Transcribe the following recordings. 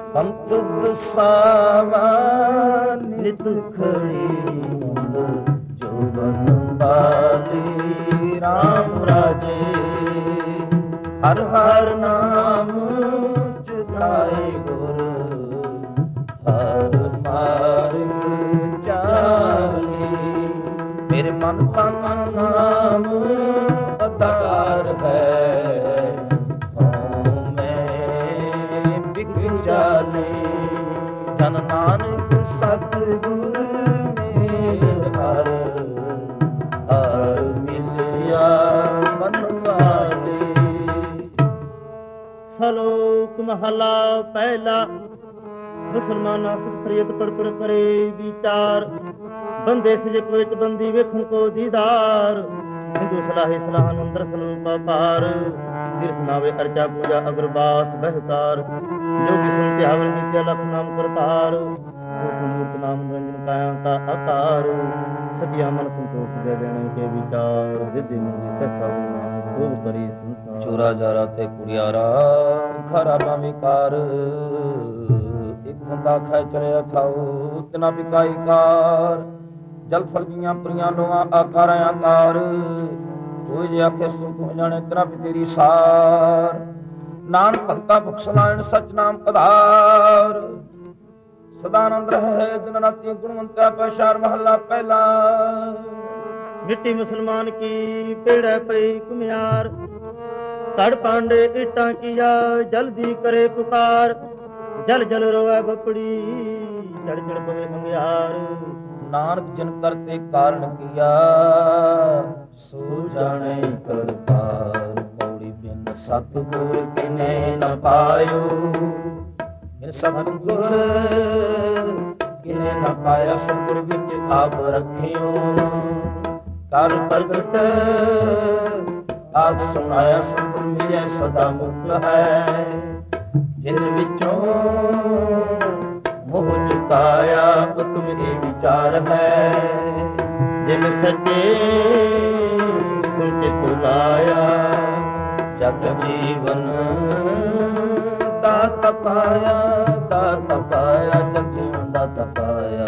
ਪੰਥ ਵਸਾਵਾ ਨਿਤ ਖੜੀ ਜੋਬਨ ਵਾਲੀ ਰਾਮ ਰਾਜੇ ਹਰ ਹਰ ਨਾਮ ਚਿਤਾਏ ਗੁਰ ਹਰ ਮਾਰਗ ਚਾਲੀ ਮੇਰੇ ਮਨ ਤਨ ਨਾਮ ਅਧਾਰ ਹੈ ਮੈਂ ਬਿਕ ਜਾਲੇ ਜਨ ਨਾਨਕ ਸਤਿਗੁਰ ਮੇਲ ਹਰ ਹਰ ਮਿਲਿਆ ਮਨ ਵਾਲੇ। ਸ਼ਲੋਕ ਮਹਲਾ ਪਹਿਲਾ। ਮੁਸਲਮਾਨਾ ਸਰੀਅਤ ਪੜ ਪੜ ਕਰੇ ਵਿਚਾਰ, ਬੰਦੇ ਸਿਜਕ ਵਿੱਚ ਬੰਦੀ ਵੇਖਣ ਕੋ ਦੀਦਾਰ। ਹਿੰਦੂ ਸਲਾਹੇ ਸਲਾਹਨ ਅੰਦਰ ਸਲੂਪਾ ਪਾਰ, ਦਿਲ ਸੁਨਾਵੇ ਅਰਚਾ ਪੂਜਾ ਅਗਰਬਾਸ ਬਹਿਕਾਰ। ਜੋਗੀ ਸੁਨ ਧਿਆਵਨ ਨਿਤਿਆ ਲਖ ਨਾਮ ਕਰਤਾਰ, ਸੂਖ ਮੂਰਤ ਨਾਮ ਨਿਰੰਜਨ ਕਾਇਆ ਕਾ ਆਕਾਰ। ਸਤਿਆ ਮਨ ਸੰਤੋਖ ਦੇ ਦੇਣ ਕੇ ਵਿਚਾਰ, ਵਿਧਿ ਮੰਗੀ ਸੈਸਾ ਸੋਭ ਕਰੀ ਸੰਸਾਰ। ਚੋਰਾ ਜਾਰਾ ਤੇ ਕੁੜਿਆਰਾ ਖਰਾ ਭਾਵੇਂ ਕਾਰ, ਇੱਕ ਬੰਦਾ ਖੈ ਚਲਿਆ ਥਾਉ ਤਿਨਾ ਬਿਕਾਈ ਕਾਰ। ਜਲ ਫਲਗੀਆਂ ਪ੍ਰੀਆਂ ਲੋਆਂ ਆਕਾਰਾਂ ਆਕਾਰ, ਕੋਈ ਜੇ ਆਖੇ ਸੋ ਤੂੰ ਜਾਣੇ ਤੇਰਾ ਵੀ ਤੇਰੀ ਸਾਰ। ਨਾਨਕ ਭਗਤਾ ਬਖਸ਼ਲਾਇਣ ਸਚ ਨਾਮ ਆਧਾਰ, ਸਦਾਨੰਦ ਰਹੇ ਦਿਨ ਰਾਤੀ ਗੁਣਵੰਤਾ ਪਛਾਰ। ਮਹੱਲਾ ਪਹਿਲਾ। ਮਿੱਟੀ ਮੁਸਲਮਾਨ ਕੀ ਪੇੜਾ ਪਈ ਕੁਮਿਆਰ, ਕੜ ਪਾਂਡੇ ਇੱਟਾਂ ਕੀਆ ਜਲਦੀ ਕਰੇ ਪੁਕਾਰ। ਜਲ ਜਲ ਰੋਵੇ ਬਪੜੀ ਚੜ ਚੜ ਪਵੇ ਅੰਗਿਆਰ। ਨਾਨਕ ਜਿਨ ਕਰਤੇ ਕਾਰਨ ਕੀਆ ਸੋ ਜਾਣੇ ਕਰਤਾਰ। ਪੌੜੀ ਬਿਨ ਸਤਿਗੁਰ ਕਿਨੇ ਨ ਪਾਇਓ, ਬਿਨ ਸਤਿਗੁਰ ਕਿਨੇ ਨ ਪਾਇਆ। ਸਤਿਗੁਰ ਵਿੱਚ ਆਪ ਰੱਖਿਓ ਕਰ ਪ੍ਰਗਟ ਆਖ ਸੁਣਾਇਆ। ਸਤਿਗੁਰ ਮਿਲਿਆ ਸਦਾ ਮੁਕਤ ਹੈ, ਜਿਨ ਵਿੱਚੋਂ ਮੋਹ ਚੁਕਾਇਆ ਉਤਮ ਇਹ ਵਿਚਾਰ ਹੈ। ਜਿਨ ਸੱਚੇ ਸੁਣ ਕੇ ਤੁਲਾਇਆ, ਜਗ ਜੀਵਨ ਦਾਤ ਪਾਇਆ। ਦਾਤ ਪਾਇਆ ਜਗ ਜੀਵਨ ਦਾਤ ਪਾਇਆ।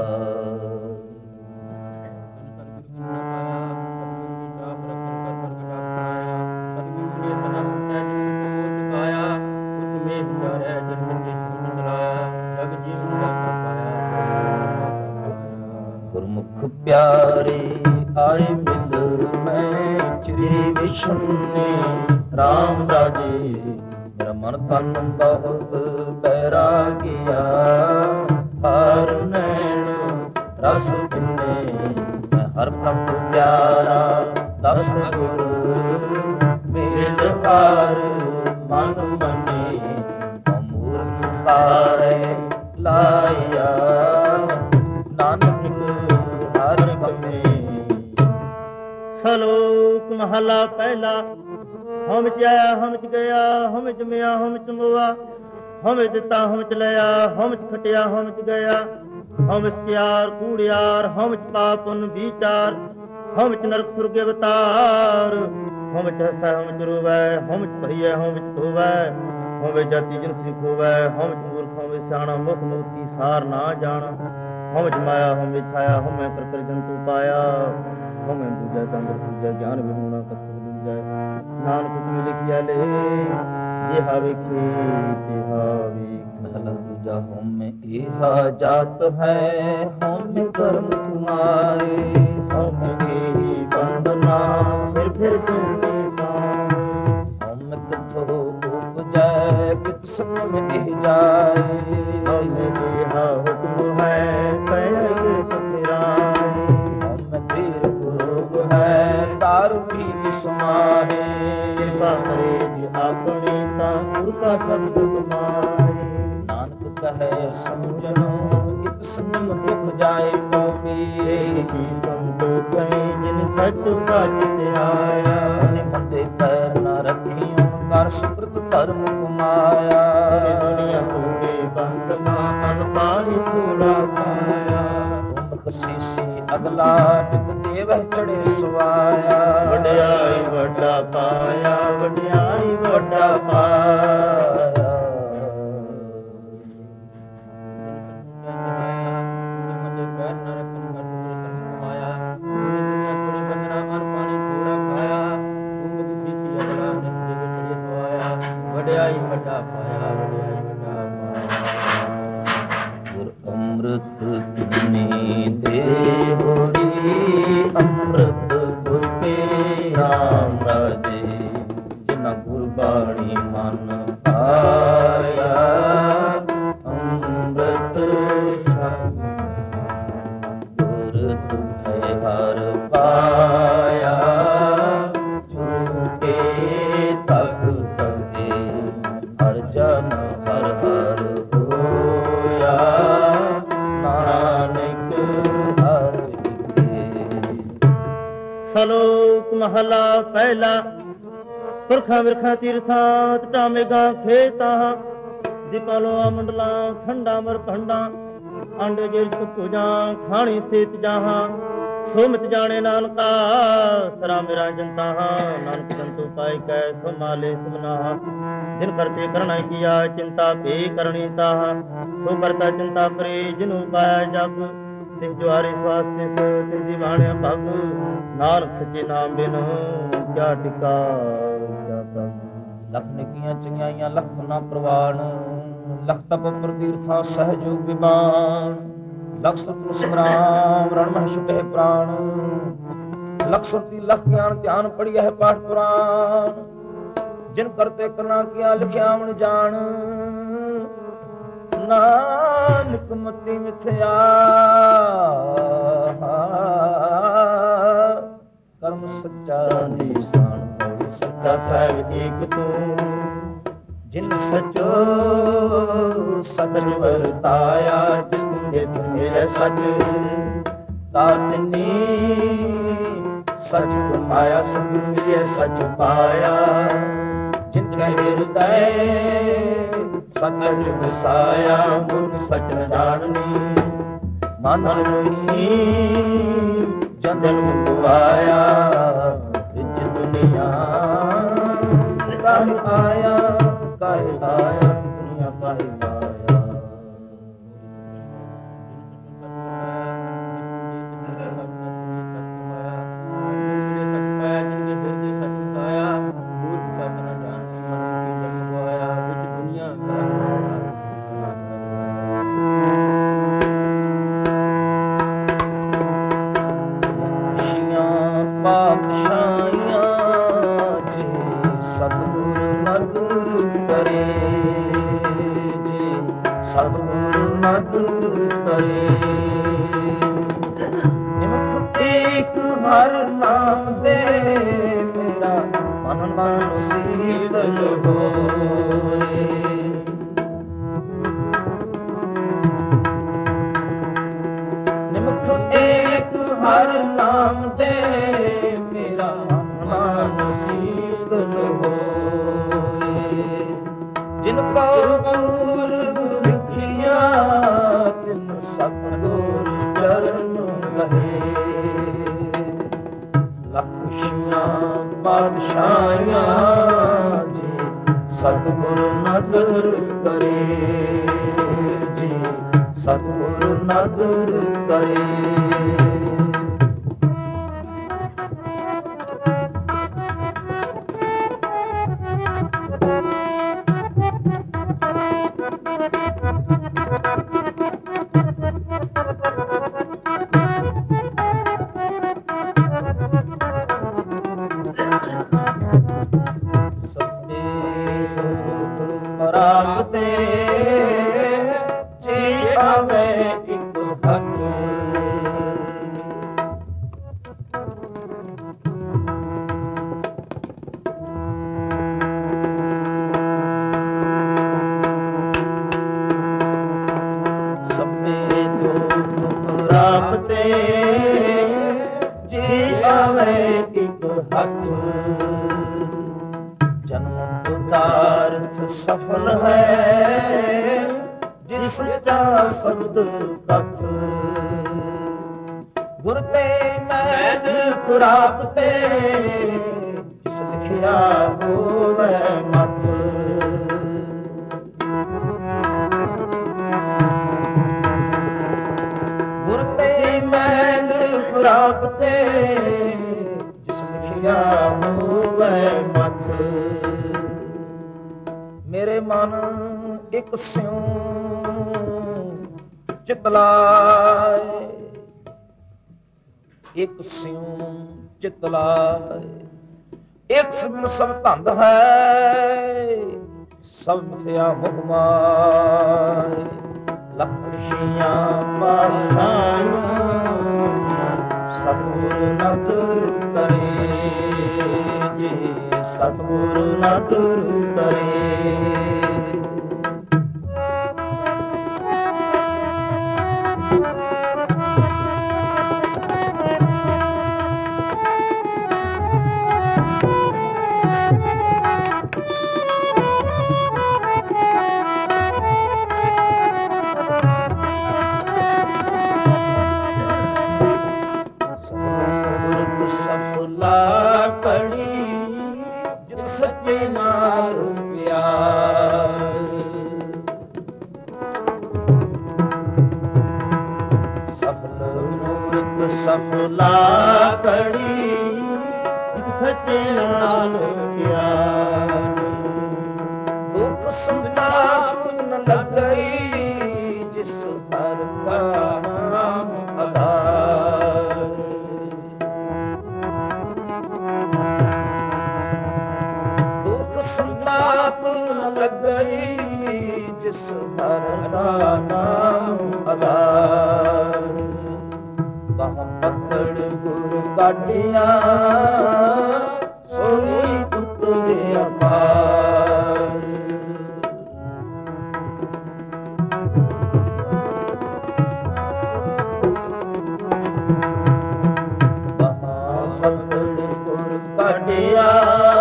ਗੁਰਮੁਖ ਪਿਆਰੇ ਆਏ ਮਿਲ ਮੈਂ ਚਿਰੇ ਵਿਸ਼ੁੰਨੇ ਰਾਮ ਰਾਜੇ। ਮੇਰਾ ਮਨ ਤਨ ਬਹੁਤ ਬੈਰਾਗਿਆ, ਹਰ ਨੈਣ ਰਸ ਪਿੰਨੇ। ਮੈਂ ਹਰ ਪ੍ਰਭ ਪਿਆਰਾ ਦਸ ਗੁਰ ਮੇਲ ਹਾਰ। ਮਨ ਮਨੇ ਅਮੂਰਤ ਤਾਰੇ ਲਾਇਆ, ਨਾਨਕ ਹਰ ਗਮੇ। ਸ਼ਲੋਕ ਮਹਲਾ ਪਹਿਲਾ। ਹਮ ਚ ਆਇਆ ਹਮ ਚ ਗਿਆ, ਹਮ ਚ ਮਿਆ ਹਮ ਚ ਮੁਆ। ਹਮ ਦਿੱਤਾ ਹਮ ਚ ਲਿਆ, ਹਮ ਚ ਖਟਿਆ ਹਮ ਚ ਗਿਆ। ਹਮ ਸਿਆਰ ਕੂੜਿਆਰ, ਹਮ ਚ ਪਾਪਨ ਵਿਚਾਰ। ਹਮ ਚ ਨਰਕ ਸੁਰਗ ਅਵਤਾਰ। ਹਮ ਚ ਹਸੈ ਹਮ ਚ ਰੋਵੈ, ਹਮ ਚ ਭਈਐ ਹਮ ਚ ਧੋਵੈ। ਹਮ ਜਾਤੀ ਜਿਨਸੀ ਖੋਵੈ, ਹਮ ਚ ਮੂਰਖ ਹਮ ਸਿਆਣਾ। ਮੁਖ ਮੋਤੀ ਸਾਰ ਨਾ ਜਾਣਾ, ਹਮ ਚ ਮਾਇਆ ਹਮ ਵਿਛਾਇਆ। ਹਮੈ ਕਰ ਕਰ ਜੰਤੂ ਪਾਇਆ, ਹਮੈ ਦੂਜੈ ਤੰਦਰ ਦੂਜੈ। ਗਿਆਨ ਵਿਹੂਣਾ ਕਤੁ ਦੂਜੈ, ਨਾਨਕ ਹੁਕਮ ਲਿਖਿਆ ਲੈ ਜਿਹਾ ਵੇਖੇ ਤਿਹਾ ਵੇਖ। ਮਹਲਾ ਦੂਜਾ। ਹਉਮੈ ਏਹਾ ਜਾਤ ਹੈ, ਹਉਮੈ ਕਰਮ ਤੁਮਾਰੇ। ਹਉਮੈ ਏਹੀ ਬੰਧਨਾ ਫਿਰ ਤੁਮੇ ਪਾਏ। ਹਉਮੈ ਕਿਥੋਂ ਉਪਜੈ ਕਿਤ ਸਕਮ ਇਹ ਜਾਏ। ਹਉਮੈ ਏਹਾ ਹੁਕਮ ਹੈ ਪੈ ਫਿਰਾਏ। ਹਉਮੈ ਤੀਰ ਗੁਰੂਪ ਹੈ ਦਾਰੂ ਵੀ ਸਮਾਹੇ। ਕਿਰਪਾ ਕਰੇ ਜੀ ਆਪਣੀ ਤਾਂ ਗੁਰ ਕਾ ਸ਼ਬਦ ਕਮਾਏ। ਨਾਨਕ ਕਹੈ ਸਮਝਣੋ ਇਕ ਸੰਮ ਦੁਖ ਜਾਏ ਪਉਪੀ। ਕੀ ਸੰਤੋਖ ਜਿਨ ਸੱਚ ਸੱਚ ਧਿਆਇਆ। ਉਹਨੇ ਮੰਦੇ ਪੈਰ ਨਾ ਰੱਖਿਓ ਕਰ ਸੁਕ੍ਰਿਤ ਧਰਮ ਕਮਾਇਆ। ਦੁਨੀਆ ਤੂਨੇ ਬੰਦ ਨਾ ਅਨਪਾਈ ਥੋੜਾ ਪਾਇਆ। ਤੁਮ ਖਸੀਸੀ ਅਗਲਾ ਟਿਕ ਦੇਵ ਚੜੇ ਸਵਾਇਆ। ਵਡਿਆਈ ਵੱਡਾ ਪਾਇਆ, ਵਡਿਆਈ ਵੱਡਾ ਪਾਇਆ। ਗੁਰ ਅੰਮ੍ਰਿਤ ਤੁਮਨੇ ਦੇ ਹੋਰੀ ਅੰਮ੍ਰਿਤ ਗੁਰ ਕੇ ਨਾਮ ਰਾਜੇ ਜਿਨਾ ਗੁਰਬਾਣੀ ਮਨ ਪਾਇਆ ਅੰਮ੍ਰਿਤ ਸ਼ਬਦ ਗੁਰ ਤੁਮੇ ਹਰ ਪਾਇਆ ਝੂਠੇ ਤਕ ਤਕੇ ਹਰ ਜਨ ਹਰ ਹਰ ਹੋਇਆ ਨਾਨਕ ਹਰ ਸਲੋਕ ਮਹਲਾ ਪਹਿਲਾ ਪੁਰਖਾਂ ਵਿਰਖਾਂ ਤੀਰਥਾਂ ਟਾਮੇਗਾ ਖੇਤਾਂ ਦੀਪਾਲੋਂ ਮੰਡਲਾਂ ਖੰਡਾ ਮਰ ਭੰਡਾਂ ਅੰਡ ਜੇਲ ਤੁਜਾਂ ਖਾਣੀ ਸੇਤ ਜਾਹਾਂ ਸੋਮਿਤ ਜਾਣੇ ਨਾਨਕਾ ਸਰਾ ਮੇਰਾ ਜਨਤਾ ਨਾਨਕ ਜੰਤੂ ਪਾਈ ਕੈ ਸਮਾਲੇ ਸਬਨਾ ਜਿਨ ਕਰਤੇ ਕਰਨਾ ਕੀਆ ਚਿੰਤਾ ਭੇ ਕਰਨੀ ਤਾਹ ਸੋ ਕਰਤਾ ਚਿੰਤਾ ਪਰੇ ਜਿਨੂ ਪਾਇਆ ਜਗ ਤਿਸ ਜੁਆਰੇ ਸਵਾਸਤੇ ਸੋ ਤਿਸ ਦੀ ਬਾਣਿਆ ਭਗ ਨਾਨਕ ਸੱਚੇ ਨਾਮ ਬਿਨ ਕਿਆ ਟਿਕਾ ਕਿਆ ਪ੍ਰਭ ਲਖ ਨਿਕੀਆਂ ਚੰਗਿਆਈਆਂ ਲਖ ਨਾ ਪ੍ਰਵਾਨ ਲਖ ਤਪ ਪ੍ਰਤੀਰਥਾਂ ਸਹਿਜੋਗ ਵਿਮਾਨ ਲਖ ਸਤਿ ਸੰਗਰਾਮ ਰਣ ਮਹਿ ਛੁਟੇ ਪ੍ਰਾਣ ਲਖ ਸੁਰਤੀ ਲਖ ਗਿਆਨ ਧਿਆਨ ਪੜਿਆ ਹੈ ਪਾਠ ਪੁਰਾਨ ਜਿਨ ਕਰਤੇ ਕਰਨਾ ਕੀਆ ਲਿਖਿਆ ਮਨ ਜਾਣ ਨਾਨਕ ਮਤੀ ਮਿਥਿਆ ਕਰਮ ਸੱਚਾ ਨਿਸ਼ਾਨ ਹੋਵੇ ਸੱਚਾ ਸਾਹਿਬ ਏਕ ਤੂੰ ਜਿਨ ਸਚੋ ਸਚ ਵਰਤਾਇਆ ਜਿਸ ਨੇ ਮੇਰੇ ਸਚ ਤਾਤਨੀ ਸਚ ਕਮਾਇਆ ਸਭ ਮਿਲੇ ਸਚ ਪਾਇਆ ਜਿਨ ਕੈ ਹਿਰਦੈ ਸਚ ਵਸਾਇਆ ਮੁਖ ਸਚ ਨ ਜਾਣਨੀ ਮਨ ਮੋਹੀ ਜੰਦਨ ਮੁਕਵਾਇਆ ਵਿੱਚ ਦੁਨੀਆ ਕਾਹ ਆਇਆ ਕਾਹੇ ਆਇਆ ਦੁਨੀਆ ਕਾਹੇ ਆਇਆ ਸਤਿਗੁਰ ਨਦਰ ਕਰੇ ਜੀ ਸਤਿਗੁਰ ਨਦਰ ਕਰੇ ਸਫਲ ਹੈ ਜਿਸ ਦਾ ਸ਼ਬਦ ਕਥ ਗੁਰ ਤੇ ਮੈਦ ਪ੍ਰਾਪਤੇ ਜਿਸ ਲਿਖਿਆ ਹੋਵੇ ਮਤ ਗੁਰ ਤੇ ਮੈਦ ਪ੍ਰਾਪਤੇ ਜਿਸ ਲਿਖਿਆ ਹੋਵੇ ਮਤ ਮੇਰੇ ਮਨ ਇੱਕ ਸਿਉ ਚਿਤ ਲਾਏ, ਇੱਕ ਸਿਉ ਚਿਤ ਲਾਏ। ਇੱਕ ਸਭਨ ਸਭ ਧੰਦ ਹੈ, ਸਭ ਮਸਿਆ ਮੁਖ ਮਾਏ। ਲੱਖ ਖੁਸ਼ੀਆਂ ਪਾਸ਼ਾਈਆਂ, ਸਤਿਗੁਰ ਨਦਰ ਕਰੇ ਜੀ, ਸਤਿਗੁਰ ਨਦਰ ਕਰੇ। ਸਫਲਾ ਕੜੀ ਸੱਚੇ ਨਾਲ ਪਿਆਰ। ਦੁੱਖ ਸਮਝਾ ਨ ਲੱਗਈ, ਜਿਸ ਹਰ ਕਾ ਨਾਮ ਆਧਾਰ। ਦੁੱਖ ਸਮਝਾ ਨ ਲੱਗਈ, ਜਿਸ ਹਰ ਕਾ ਨਾਮ ਆਧਾਰ। ਬਾਹਾਂ ਪਕੜ ਗੁਰ ਕਾਢਿਆ, ਸੋਈ ਉਤਰੇ ਅਪਾਰ। ਬਾਹਾਂ ਪਕੜ ਗੁਰ ਕਾਢਿਆ,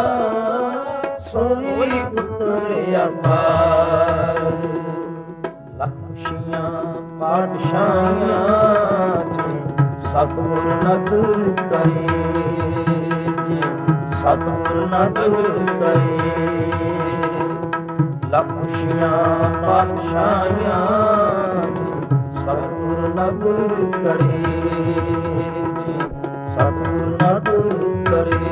ਸੋਈ ਉਤਰੇ ਅਪਾਰ। ਲੱਖ ਖੁਸ਼ੀਆਂ ਪਾਤਸ਼ਾਹੀਆਂ, ਸਤਿਗੁਰ ਨਦਰ ਕਰੇ ਜੀ, ਸਤਿਗੁਰ ਨਦਰ ਕਰੇ। ਲੱਖ ਖੁਸ਼ੀਆਂ ਪਾਤਸ਼ਾਹੀਆਂ, ਸਤਿਗੁਰ ਨਦਰ ਕਰੇ ਜੀ, ਸਤਿਗੁਰ ਨਦਰ ਕਰੇ।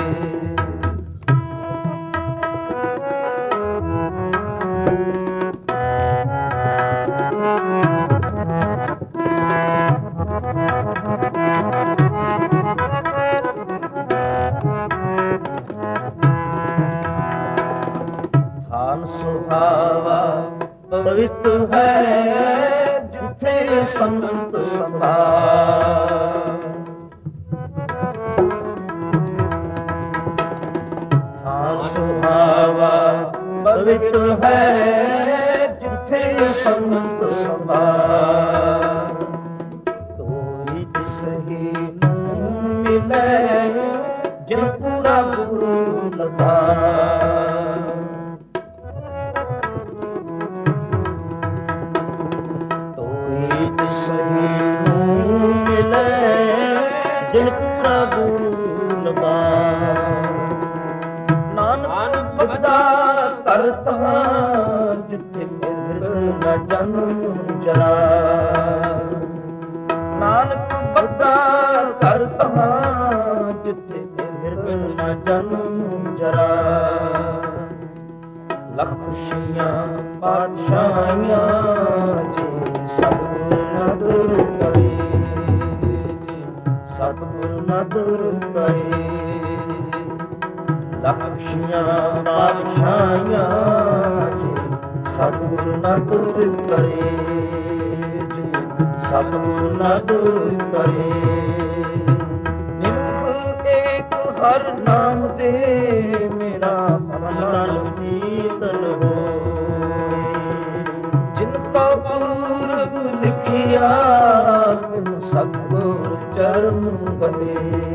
ਸੁਹਾਵਾ ਪਵਿੱਤ ਹੈ, ਜਿੱਥੇ ਸੰਤ ਸਭਾ। ਥਾਨ ਸੁਹਾਵਾ ਪਵਿੱਤ ਹੈ, ਜਿੱਥੇ ਸੰਤ ਸਭਾ। ਕੋਈ ਤਿਸਹੀ ਨੂੰ ਮਿਲੇ, ਜਿਨ ਪੂਰਾ ਗੁਰੂ ਲਗਾ। ਸਹੀ ਨੂੰ ਮਿਲੇ, ਜਿਨ ਪੂਰਾ ਗੁਰੂ ਲਗਾ। ਨਾਨਕ ਬਗਦਾ ਕਰਤਾ, ਜਿੱਥੇ ਮਿਰਗ ਨ ਜਨਮ ਜਰਾ। ਨਾਨਕ ਬਗਦਾ ਕਰਤਾ, ਜਿੱਥੇ ਮਿਰਗ ਨ ਜਨਮ ਜਰਾ। ਲੱਖ ਖੁਸ਼ੀਆਂ ਪਾਤਸ਼ਾਹੀਆਂ, ਜੀ ਸਤਿਗੁਰ ਨਦਰ ਕਰੇ ਜੀ, ਸਤਿਗੁਰ ਨਦਰ ਕਰੇ। ਲੱਖ ਖੁਸ਼ੀਆਂ ਪਾਤਸ਼ਾਹੀਆਂ, ਜੀ ਸਤਿਗੁਰ ਨਦਰ ਕਰੇ ਜੀ, ਸਤਿਗੁਰ ਨਦਰ ਕਰੇ। ਨਿਮਖ ਏਕ ਹਰ ਨਾਮ ਦੇ, ਮੇਰਾ ਮਨ ਸੀਤਲ ਹੋਏ। ਜਿਨ ਕੋ ਪੂਰਬ ਲਿਖਿਆ, ਤਿਨ ਸਤਿਗੁਰ ਚਰਨ ਗਏ।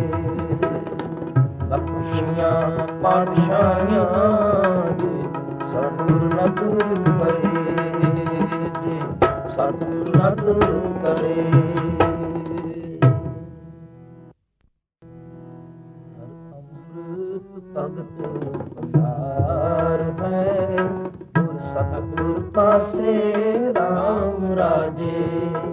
ਲੱਖ ਖੁਸ਼ੀਆਂ ਪਾਤਸ਼ਾਹੀਆਂ, ਜੀ ਸਤਿਗੁਰ ਨਦਰ ਕਰੇ ਜੀ, ਸਤਿਗੁਰ ਨਦਰ ਕਰੇ। ਭਗਤ ਪਿਆਰ ਹੈ, ਗੁਰ ਸਤਿਗੁਰ ਪਾਸੇ ਰਾਮ ਰਾਜੇ।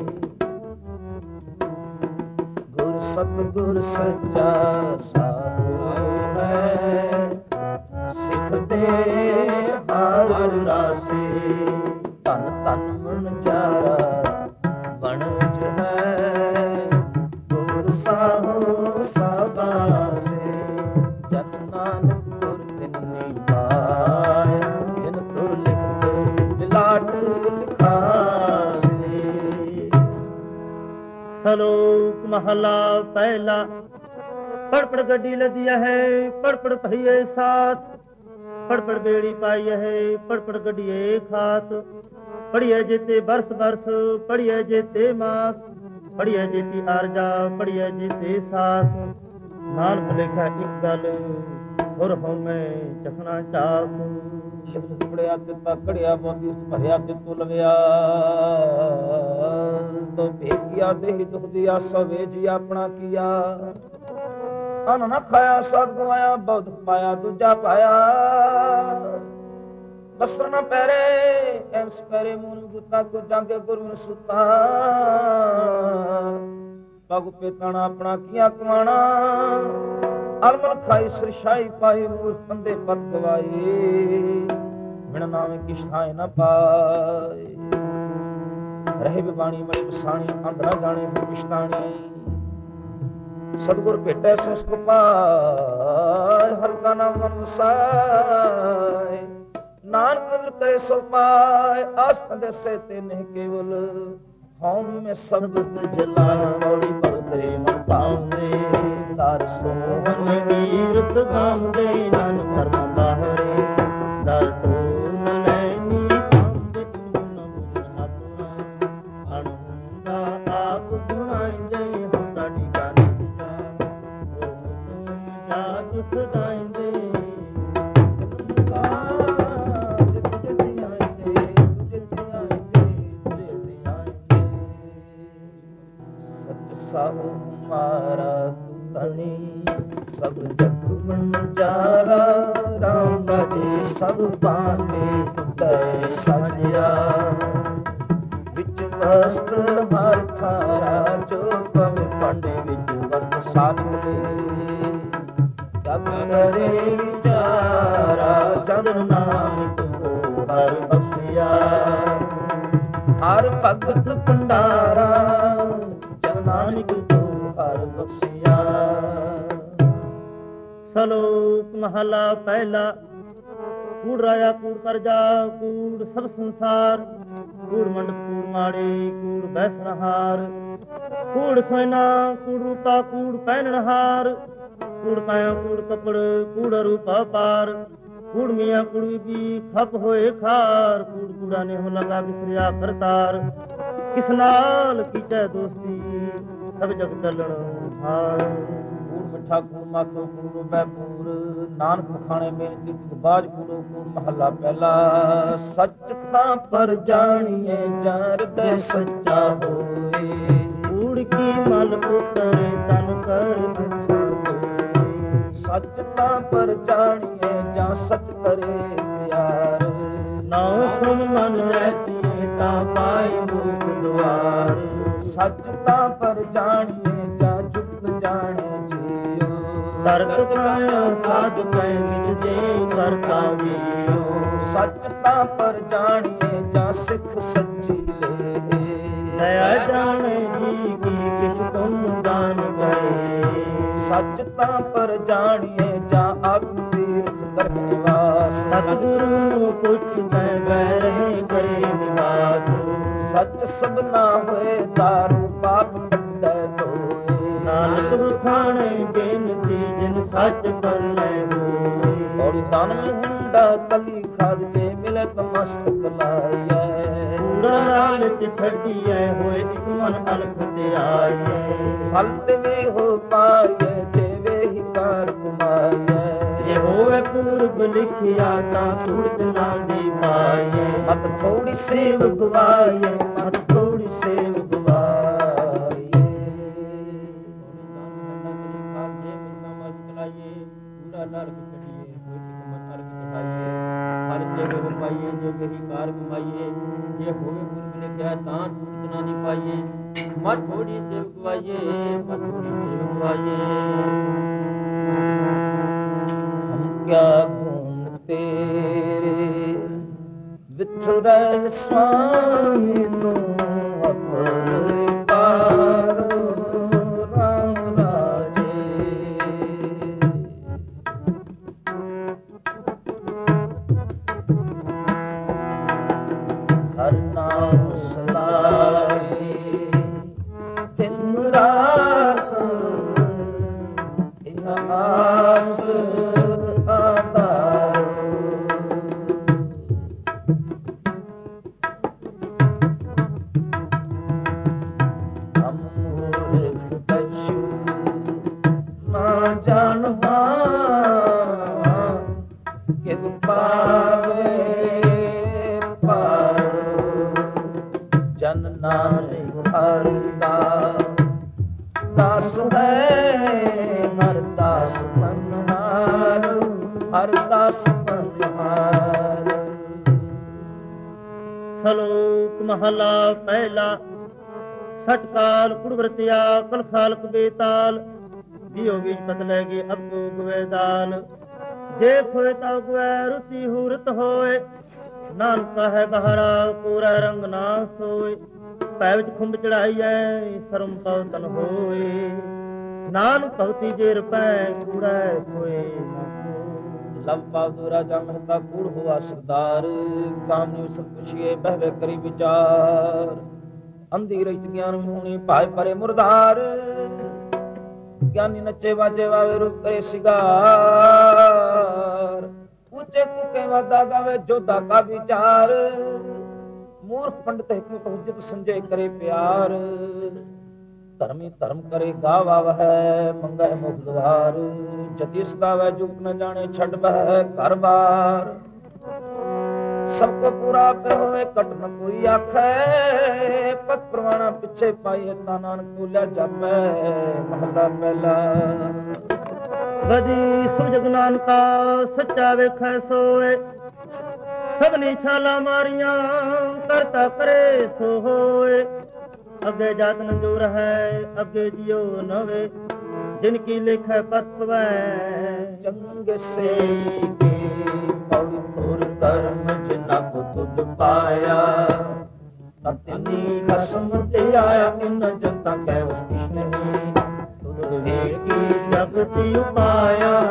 ਗੁਰ ਸਤਿਗੁਰ ਸੱਚਾ ਸਾਧੂ ਹੈ, ਸਿੱਖ ਦੇ ਹਰ ਰਾਸੇ। ਧਨ ਧਨ ਮਨਜਾਰਾ ਵਣਜ ਹੈ ਗੁਰ ਸਾਹੋ ਸਾਬਾਸੇ ਜਨ ਨਾਨਕ ਗੁਰ ਤਿੰਨੀ ਪਾਇ ਜਿਨ ਤੁਰ ਲਿਖਤ ਬਿਲਾਟ ਲਿਖਾਸੇ। ਸਲੋਕ ਮਹਲਾ ਪਹਿਲਾ। ਪੜ ਪੜ ਗੱਡੀ ਲਦੀਆ ਹੈ ਪੜ ਪੜ ਭਈਏ ਸਾਥ ਪੜ ਪੜ ਬੇੜੀ ਪਾਈ ਹੈ ਪੜ ਪੜ ਗੱਡੀਏ ਖਾਤ ਪੜੀਏ ਜੇਤੇ ਬਰਸ ਬਰਸ ਪੜੀਏ ਜੇਤੇ ਮਾਸ ਪੜੀਏ ਜੇਤੀ ਆਰਜਾ ਪੜੀਏ ਜੇਤੇ ਸਾਸ ਨਾਨਕ ਲਿਖਾ ਇੱਕ ਗੱਲ ਹੋਰ ਹਉਮੈ ਚਖਣਾ ਚਾਪ ਲਿਖਤ ਪੜਿਆ ਤੇ ਪਕੜਿਆ ਮੋਤੀ ਭਰਿਆ ਤੇ ਤੁਲਵਿਆ ਤੋ ਭੇਗਿਆ ਦੇਹੀ ਦੁਖ ਦਿਆ ਸਵੇ ਜੀ ਆਪਣਾ ਕੀਆ ਅਨ ਨਾ ਖਾਇਆ ਸਦ ਗਵਾਇਆ ਬਹੁਤ ਪਾਇਆ ਦੂਜਾ ਪਾਇਆ ਬਸਰ ਨਾ ਪੈਰੇ ਐਸ ਕਰੇ ਮੂਨ ਗੁੱਤਾ ਕੋ ਜਾਂਗੇ ਗੁਰੂ ਸੁਤਾ ਪਗ ਪੇਤਣਾ ਆਪਣਾ ਕੀਆ ਕਮਾਣਾ ਅਲਮਲ ਖਾਈ ਸਰਸ਼ਾਈ ਪਾਈ ਮੂਰਖ ਬੰਦੇ ਪਤ ਗਵਾਏ ਬਿਨ ਨਾਮੇ ਕਿਛ ਥਾਏ ਨਾ ਪਾਏ ਰਹੇ ਬਿਬਾਣੀ ਮੜੀ ਬਸਾਣੀ ਅੰਧਰਾ ਜਾਣੇ ਬਿਸ਼ਤਾਣੀ ਸਤਿਗੁਰ ਭੇਟੈ ਸੋ ਸੁਖ ਪਾਇ ਹਲਕਾ ਨਾਮ ਮਨ ਵਸਾਇ ਨਾਨਕ ਨਦਰ ਕਰੇ ਸੋ ਪਾਇ ਆਸ ਅੰਦੇਸੇ ਤੇ ਨਹੀਂ ਕੇਵਲ ਹਉ ਮੈਂ ਸਬਦ ਜਲਾ ਮੌੜੀ ਭਗਤੇ ਮਨ ਪਾਉਂਦੇ ਦਰ ਸੋਹਣ ਵੀਰਤ ਗਾਉਂਦੇ ਨਾਨਕ ਕਰਮ ਬਾਹਰੇ ਦਰ ਟੋਲ ਲੈਨੀ ਆਉਂਦੇ ਗੁਣ ਬੁਝਨ ਆਪਣਾ ਅਣੁੰਦਾ ਆਪ ਗੁਣਾਈਂਦੇ ਹੁੰਦਾ ਟਿਕਾਣੇ ਜਾਤ ਸਦਾਇਂਦੇ ਸਾਹੋ ਹਮਾਰਾ ਤੂੰ ਧਣੀ ਸਭ ਜਗ ਮੰਜਾਰਾ ਰਾਮ ਰਾਜੇ ਸਭ ਬਾਣੇ ਤੈ ਸਾਜਿਆ ਵਿੱਚ ਵਸਤ ਹਰ ਥਾਰਾ ਜੋ ਪਵੇ ਪਾਂਡੇ ਵਿੱਚ ਵਸਤ ਸਾਧਲੇ ਜਗ ਕਰੇ ਵਿਚਾਰਾ ਜਨ ਨਾਨਕ ਕੋ ਹਰ ਬਖਸ਼ਿਆ ਹਰ ਭਗਤ ਭੰਡਾਰਾ ਨਾਨਕ ਤੂੰ ਹਰ ਬਖਸ਼ਿਆ। ਸਲੋਕ ਮਹਲਾ ਪਹਿਲਾ। ਕੂੜ ਰਾਇਆ ਕੂੜ ਕਰਜਾ ਕੂੜ ਸਭ ਸੰਸਾਰ ਕੂੜ ਮੰਡਪ ਕੂੜ ਮਾੜੀ ਕੂੜ ਬੈਸਨਹਾਰ ਕੂੜ ਸੋਇਨਾ ਕੂੜ ਰੂਪਾ ਕੂੜ ਪਹਿਨਣਹਾਰ ਕੂੜ ਕਾਇਆ ਕੂੜ ਕੱਪੜ ਕੂੜ ਰੂਪਾ ਪਾਰ ਕੂੜ ਮੀਆਂ ਕੂੜ ਬੀਬੀ ਖਪ ਹੋਏ ਖਾਰ ਕੂੜ ਕੂੜਾ ਨੇ ਹੋ ਲਗਾ ਵਿਸਰਿਆ ਕਰਤਾਰ ਕਿਸ ਨਾਲ ਕੀਟੈ ਦੋਸਤੀ ਸਭ ਜਗ ਚੱਲਣ ਹਾਰ ਕੂੜ ਮਿੱਠਾ ਕੂੜ ਮਾਖੋ ਕੂੜ ਬੈਪੂਰ ਨਾਨਕ ਖਾਣੇ ਬੇਨਤੀ ਬਾਜ ਕੂੜੋ ਕੂੜ ਮਹੱਲਾ ਪਹਿਲਾ। ਸੱਚ ਤਾਂ ਪਰ ਜਾਣੀਏ ਜਰ ਦੇ ਸੱਚਾ ਹੋਏ ਕੂੜ ਕੀ ਮਲ ਉਤਰੇ ਤਨ ਕਰ ਸੱਚ ਤਾਂ ਪਰ ਜਾਣੀਏ ਜਾਂ ਸੱਚ ਕਰੇ ਪਿਆਰ ਨਾ ਸੁਣ ਮਨ ਐਸੀ ਤਾਂ ਪਾਈ ਮੁਖ ਦੁਆਰ ਸੱਚ ਤਾਂ ਪਰ ਜਾਣੀਏ ਜਾਂ ਜੁਗਤ ਜਾਣੇ ਜੀਓ ਤਰਕ ਕਾਇਆ ਸਾਧ ਕੈ ਮਿਲ ਜੇ ਕਰਤਾ ਵੀਓ ਸੱਚ ਤਾਂ ਪਰ ਜਾਣੀਏ ਜਾਂ ਸਿੱਖ ਸੱਚੀ ਲੈ ਦਇਆ ਜਾਣੇ ਜੀ ਕੀ ਕਿਛ ਤੁਮ ਦਾਨ ਗਏ ਸੱਚ ਤਾਂ ਪਰ ਜਾਣੀਏ ਜਾਂ ਆਤਮ ਤੀਰਥ ਕਰਨੇ ਵਾਸ ਸਤਿਗੁਰੂ ਨੂੰ ਪੁੱਛਦਾ ਬਹਿ ਕਰੇ ਨਿਵਾਸ ਸੱਚ ਸਭਨਾ ਹੋਏ ਦਾਰੂ ਪਾਪ ਕੱਢੈ ਧੋਏ ਨਾਨਕ ਬਖਾਣੇ ਬੇਨਤੀ ਜਿਨ ਸੱਚ ਕਰਨੇ ਹੋਏ ਔਰ ਤਨ ਹੁੰਦਾ ਕਲੀ ਖਾਦ ਜੇ ਮਿਲੇ ਤਾਂ ਮਸਤਕ ਲਾਈਐ ਕੂੜਾ ਲਾਲਚ ਛੱਡੀਐ ਹੋਏ ਇੱਕ ਮਨ ਅਲਖ ਤੇ ਆਈਐ ਫਲ ਤੇ ਵੀ ਹੋ ਪਾਈਐ ਜੇ ਵੇ ਹੀ ਕਾਰ ਕਮਾਈਐ ਜੇ ਹੋਵੇ ਪੂਰਬ ਲਿਖਿਆ ਤਾਂ ਤੁਰਤ ਨਾ ਦੀ ਪਾਈਐ ਮਤ ਥੋੜੀ ਸੇਵ ਗਵਾਈਐ ਮਤ ਥੋੜੀ ਸੇਵ ਗਵਾਈਐ ਜੇ ਹੋਵੇ ਪੁਰਬ ਲਿਖਿਆ ਤਾਂ ਤੁਰਤ ਨਾ ਦੀ ਪਾਈਏ ਮਤ ਥੋੜੀ ਸੇਵ ਗਵਾਈਏ ਮਤ ਥੋੜੀ ਸੇਵ ਗਵਾਈਏ क्या गुण तेरे विथ ਠੁਰੇ ਸੁਆਮੀ ਨੂੰ ਅਪਰਪਾਰ ਰਾਮ ਰਾਜੇ। ਹਰ ਨਾਮ ਸਲਾਈ ਦਿਨ ਰਾਤ ਇਹ ਆਸ ਆਧਾਰ। ਹਮ ਮੂਰਖ ਕਛੂ ਨਾ ਜਾਣਵਾ ਕਿਵ ਪਾਵੇ ਪਾਰ। ਜਨ ਨਾਨਕ ਹਰ ਦਾ ਦਾਸ ਹੈ ਹਰ ਦਾਸ ਮਨਹਾਰ ਹਰ ਦਾਸ ਮਨਹਾਰ। ਸਲੋਕ ਮਹਲਾ ਪਹਿਲਾ। ਸਚ ਕਾਲ ਕੁੜਵਰਤਿਆ ਕਲ ਖਾਲਕ ਬੇਤਾਲ। ਦਿਓ ਬੀਜ ਪਤ ਲੈ ਗਏ ਅਬੂ ਗਵੇ ਦਾਲ। ਜੇ ਖੋਏ ਤਾ ਗਵੇ ਰੁਤੀ ਹੂਰਤ ਹੋਏ। ਨਾਨਕਾ ਹੈ ਬਹਰਾ ਪੂਰਾ ਰੰਗ ਨਾ ਸੋਏ। ਪੈ ਵਿੱਚ ਖੁੰਭ ਚੜਾਈਐ ਸਰਮ ਪਉ ਤਨ ਹੋਏ। ਨਾਨਕ ਭਗਤੀ ਜੇ ਰਪੈ ਕੂੜੈ ਸੋਏ ਨਾ ਕੋਇ। ਲਵ ਪਾਉ ਰਾਜਾ ਮਹਿਤਾ ਕੂੜ ਹੋਆ ਸਰਦਾਰ। ਕਾਮਨੀ ਉਸਤ ਪੁਛੀਏ ਬਹਿਵੇ ਕਰੀ ਵਿਚਾਰ। ਅੰਧੀ ਰਹਿਤ ਗਿਆਨ ਹੋਣੀ ਭਾਇ ਪਰੇ ਮੁਰਦਾਰ। ਗਿਆਨੀ ਨੱਚੇ ਵਾਜੇ ਵਾਵੇ ਰੂਪ ਕਰੇ ਸਿਗਾਰ। ਉੱਚੇ ਕੁਕੇ ਵਾਦਾ ਗਾਵੇ ਜੋਧਾ ਕਾ ਵਿਚਾਰ। ਮੂਰਖ ਪੰਡਤ ਹਿਕਮਤ ਹੁਜਤ ਸੰਜੇ ਕਰੇ ਪਿਆਰ। ਧਰਮੀ ਧਰਮ ਕਰੇ ਗਾਵਾ ਵਹਿ ਮੰਗੈ ਮੁਖ ਦਵਾਰ। ਜਤੀ ਸਦਾਵੈ ਜੁਗ ਨ ਜਾਣੇ ਛੱਡ ਬਹਿ ਘਰ ਬਾਰ। ਸਭ ਕੋ ਪੂਰਾ ਪੈ ਹੋਵੇ ਕਟ ਨ ਕੋਈ ਆਖੈ। ਪਤ ਪ੍ਰਵਾਣਾ ਪਿੱਛੇ ਪਾਈਏ ਤਾ ਨਾਨਕ ਬੋਲਿਆ ਜਾਪੈ। ਮਹਲਾ ਪਹਿਲਾ। ਬਦੀ ਸੁਜਗ ਨਾਨਕਾ ਸੱਚਾ ਵੇਖੈ ਸੋਏ। ਸਭਨੀ ਛਾਲਾ ਮਾਰੀਆਂ ਕਰਤਾ ਕਰੇ ਸੋ ਹੋਏ। ਅੱਗੇ ਜਾਤ ਨ ਜੋ ਰਹੈ ਅੱਗੇ ਜਿਉ ਨਵੇ। ਜਿਨ ਕੀ ਲਿਖੈ ਪਤ ਪਵੈ ਚੰਗ ਸੇ ਕੇ ਪਉ ਤੁਰ ਕਰਮ ਜਿਨਾ ਕੋ ਤੁਧ ਪਾਇਆ। ਤਤਨੀ ਖਸਮ ਤੇ ਆਇਆ ਇਨ ਜਨਤਾ ਕੈ ਵਸ ਕਿਛ ਨਹੀਂ। ਤੁਧ ਵੇਖੀ ਜਗਤੀ ਉਪਾਇਆ